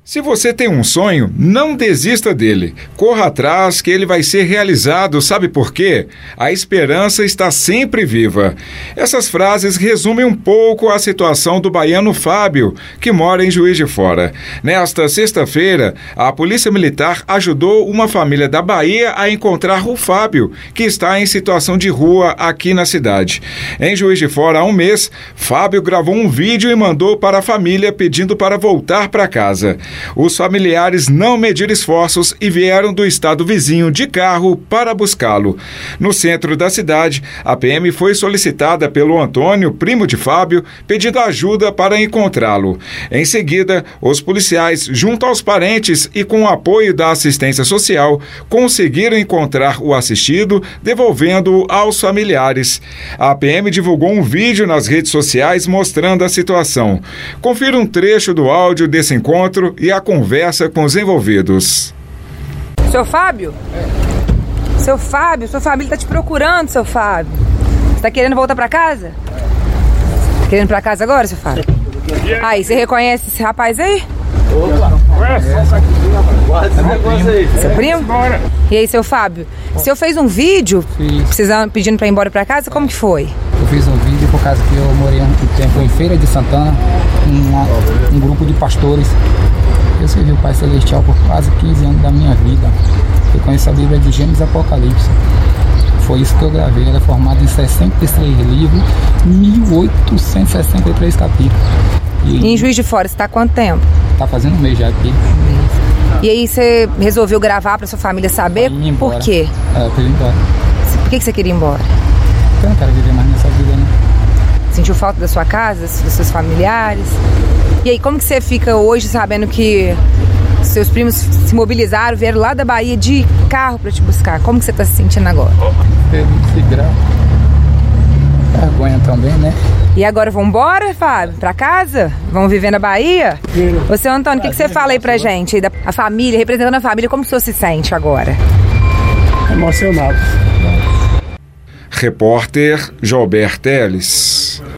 Se você tem um sonho, não desista dele. Corra atrás que ele vai ser realizado. Sabe por quê? A esperança está sempre viva. Essas frases resumem um pouco a situação do baiano Fábio, que mora em Juiz de Fora. Nesta sexta-feira, a Polícia Militar ajudou uma família da Bahia a encontrar o Fábio, que está em situação de rua aqui na cidade. Em Juiz de Fora, há um mês, Fábio gravou um vídeo e mandou para a família pedindo para voltar para casa. Os familiares não mediram esforços e vieram do estado vizinho de carro para buscá-lo. No centro da cidade, a PM foi solicitada pelo Antônio, primo de Fábio, pedindo ajuda para encontrá-lo. Em seguida, os policiais, junto aos parentes e com o apoio da assistência social, conseguiram encontrar o assistido, devolvendo-o aos familiares. A PM divulgou um vídeo nas redes sociais mostrando a situação. Confira um trecho do áudio desse encontro e a conversa com os envolvidos. Seu Fábio? Seu Fábio, sua família está te procurando, seu Fábio. Você está querendo voltar para casa? Querendo ir para casa agora, seu Fábio? Aí, você reconhece esse rapaz aí? Opa! Seu primo? E aí, seu Fábio? O senhor fez um vídeo pedindo para ir embora para casa? Como que foi? Eu fiz um vídeo por causa que eu morei um tempo em Feira de Santana, um grupo de pastores. Eu servi o Pai Celestial por quase 15 anos da minha vida. Eu conheço a Bíblia de Gênesis e Apocalipse. Foi isso que eu gravei. Ela é formada em 63 livros, 1863 capítulos. E em Juiz de Fora, você está há quanto tempo? Tá fazendo um mês já aqui. E aí você resolveu gravar para sua família saber por quê? Eu queria ir embora. Por que você queria ir embora? Porque eu não quero viver mais nessa vida, né? Sentiu falta da sua casa, dos seus familiares? E aí, como que você fica hoje sabendo que seus primos se mobilizaram, vieram lá da Bahia de carro para te buscar? Como que você está se sentindo agora? Vergonha também, né? E agora vão embora, Fábio? Pra casa? Vão viver na Bahia? Ô, seu Antônio, o que você fala aí pra gente? Aí a família, representando a família, como o senhor se sente agora? Emocionado. Repórter Joelber Teles.